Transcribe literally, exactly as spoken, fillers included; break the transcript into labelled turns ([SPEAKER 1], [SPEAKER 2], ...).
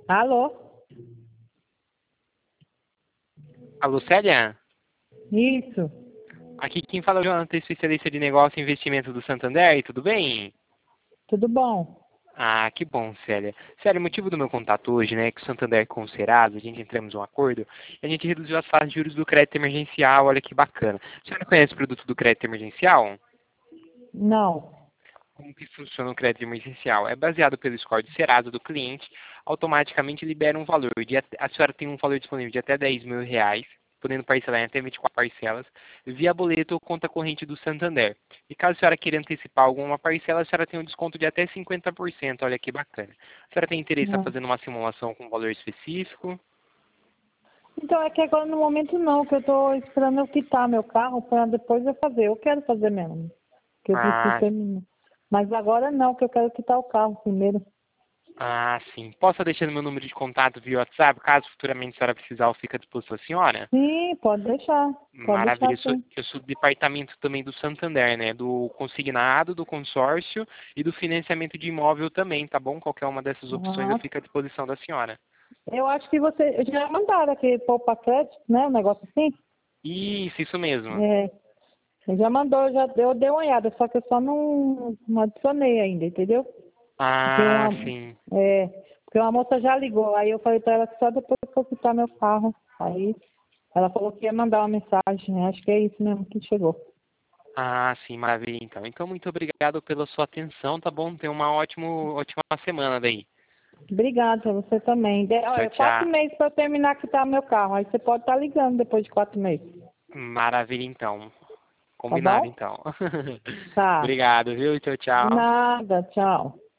[SPEAKER 1] Alô?
[SPEAKER 2] Alô, Célia?
[SPEAKER 1] Isso.
[SPEAKER 2] Aqui quem fala é o Jonathan, especialista de negócio e investimento do Santander, tudo bem?
[SPEAKER 1] Tudo bom?
[SPEAKER 2] Ah, que bom, Célia. Célia, o motivo do meu contato hoje, né, é que o Santander com o Serasa, a gente entramos em um acordo e a gente reduziu as fases de juros do crédito emergencial, olha que bacana. A senhora conhece o produto do crédito emergencial?
[SPEAKER 1] Não.
[SPEAKER 2] Como que funciona o crédito emergencial? É baseado pelo score de Serasa do cliente, automaticamente libera um valor. De, até- a senhora tem um valor disponível de até dez mil reais, podendo parcelar em até vinte e quatro parcelas, via boleto ou conta corrente do Santander. E caso a senhora queira antecipar alguma parcela, a senhora tem um desconto de até cinquenta por cento, olha que bacana. A senhora tem interesse em
[SPEAKER 1] Não.
[SPEAKER 2] fazer uma simulação com valor específico?
[SPEAKER 1] Então é que agora no momento não, que eu estou esperando eu quitar meu carro para depois eu fazer. Eu quero fazer mesmo. Que eu preciso
[SPEAKER 2] Ah,
[SPEAKER 1] terminar. Mas agora não, que eu quero quitar o carro primeiro.
[SPEAKER 2] ah, sim. Posso deixar meu número de contato via WhatsApp, caso futuramente a senhora precisar, eu fique à disposição da senhora?
[SPEAKER 1] Sim, pode deixar. Pode
[SPEAKER 2] Maravilha.
[SPEAKER 1] deixar
[SPEAKER 2] Eu sou,
[SPEAKER 1] sim.
[SPEAKER 2] eu sou do departamento também do Santander, né? Do consignado, do consórcio e do financiamento de imóvel também, tá bom? Qualquer uma dessas opções eu
[SPEAKER 1] Ah,
[SPEAKER 2] fico à disposição da senhora.
[SPEAKER 1] eu acho que você já mandaram aquele poupa crédito, né? Um negócio assim.
[SPEAKER 2] Isso, isso mesmo.
[SPEAKER 1] É. Você já mandou, já eu dei uma olhada, só que eu só não, não adicionei ainda, entendeu? Porque
[SPEAKER 2] Ah,
[SPEAKER 1] uma,
[SPEAKER 2] sim.
[SPEAKER 1] é, porque uma moça já ligou, aí eu falei para ela que só depois que eu quitar meu carro. Aí ela falou que ia mandar uma mensagem, acho que é isso mesmo que chegou.
[SPEAKER 2] Ah, sim, maravilha então. Então, muito obrigado pela sua atenção, tá bom? Tenha uma ótimo, ótima semana daí.
[SPEAKER 1] Obrigada, pra você também. De,
[SPEAKER 2] Tchau,
[SPEAKER 1] olha, quatro
[SPEAKER 2] tchau.
[SPEAKER 1] meses para eu terminar de quitar meu carro. Aí você pode estar ligando depois de quatro meses.
[SPEAKER 2] Maravilha então.
[SPEAKER 1] Tá
[SPEAKER 2] Combinado
[SPEAKER 1] bom?
[SPEAKER 2] então.
[SPEAKER 1] Tá.
[SPEAKER 2] Obrigado, viu? Tchau,
[SPEAKER 1] De
[SPEAKER 2] tchau.
[SPEAKER 1] nada, tchau.